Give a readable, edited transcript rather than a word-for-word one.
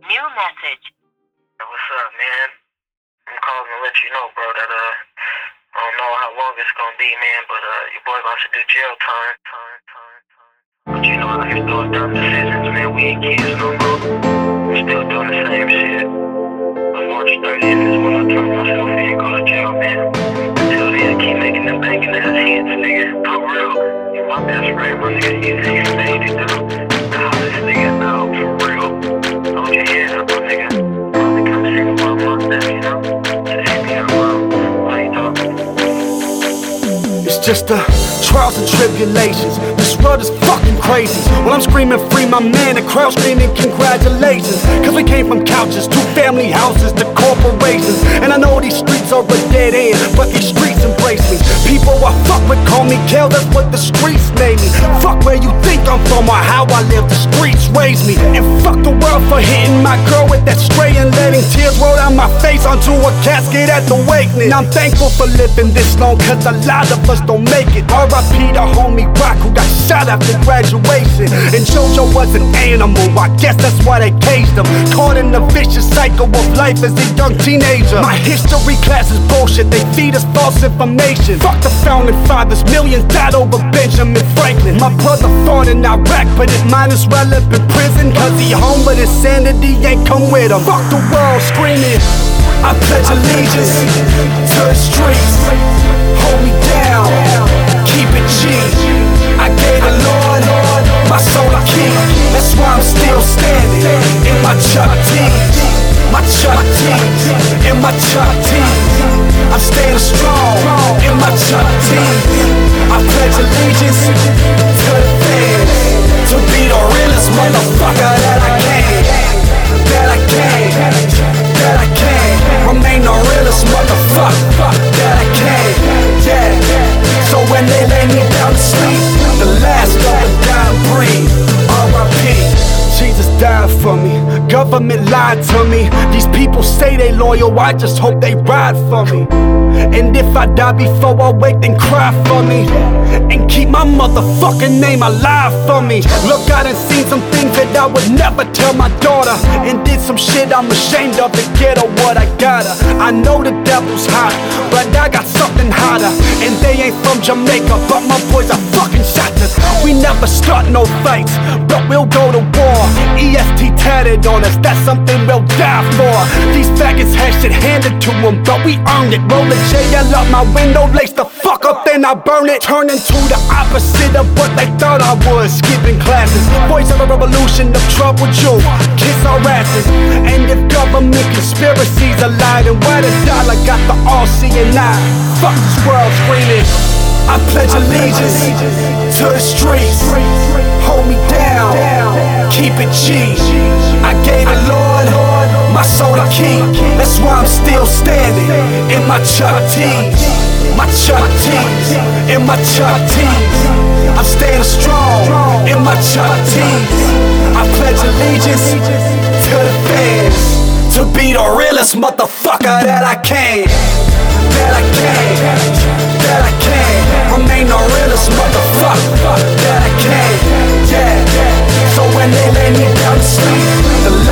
New message. What's up, man? I'm calling to let you know, bro, that I don't know how long it's gonna be, man, but your boy about to do jail time. But you know, out here doing dumb decisions, man. We ain't kids no more. We're still doing the same shit. But March 30th is when I turn myself in and go to jail, man. Until then, keep making them banking ass hits, nigga. For real. You're my best friend, my nigga. You made it, dude. Nah, this nigga out, for real. Hold your head up, my nigga. Probably come see me one more day, you know? Just hit me up, bro. How you doing? It's just the trials and tribulations. This world is fucking crazy. When I'm screaming free my man, the crowd screaming congratulations. Cause we came from couches to family houses to corporations. And I know these streets are a dead end, but these streets embrace me. People I fuck with call me Kel, that's what the streets made me. Fuck where you think I'm from or how I live, the streets raised me. And fuck the world for hitting my girl with that stray and letting tears roll down my face onto a casket at the awakening. I'm thankful for living this long, cause a lot of us don't make it. R.I.P. the homie Rock who got shot after graduation. And JoJo was an animal, I guess that's why they caged him. Caught in the vicious cycle of life as a young teenager. My history class is bullshit, they feed us false information. Fuck the founding fathers, millions died over Benjamin Franklin. My brother fought in Iraq, but it might as well have been prison. Cause he home but his sanity ain't come with him. Fuck the world screaming, I pledge allegiance to the streets. Hold me down, keep it G. I gave the Lord my soul a key. That's why I'm still standing in my Chuck tees. My Chuck tees, in my Chuck tees. I'm staying strong in my Chuck tees. I pledge allegiance to the fans, to be the realest motherfucker that I can. That I can, that I can. Remain the realest motherfucker that I can. Yeah. So when they lay me down to sleep, the last of the dying breed, R.I.P. Jesus died for me, government lied to me. These people say they loyal, I just hope they ride for me. And if I die before I wake, then cry for me. And keep my motherfucking name alive for me. Look, I done seen some things that I would never tell my daughter. And did some shit I'm ashamed of to get her what I got her. I know the devil's hot, but I got something hotter. And they ain't from Jamaica, but my boys are fucking shotters. We never start no fights, but we'll go to war. EST tatted on us, that's something we'll die for. These faggots had shit handed to them, but we earned it. Roll the JL up my window, lace the fuck up, then I burn it. Turn into the opposite of what they thought I was. Skipping classes, voice of a revolution of trouble you. Kiss our asses. And if government conspiracies are lie, then why the dollar got the all-seeing eye? Fuck this world screaming, I pledge allegiance to the streets. Hold me down, keep it G. I gave the Lord my soul a key. That's why I'm still standing in my Chuck tees. My Chuck tees, in my Chuck tees. I'm staying strong in my Chuck tees. I pledge allegiance to the fans, to be the realest motherfucker that I can. That I can, that I can. Remain the realest motherfucker that I can. Yeah. So when they lay me down to sleep, the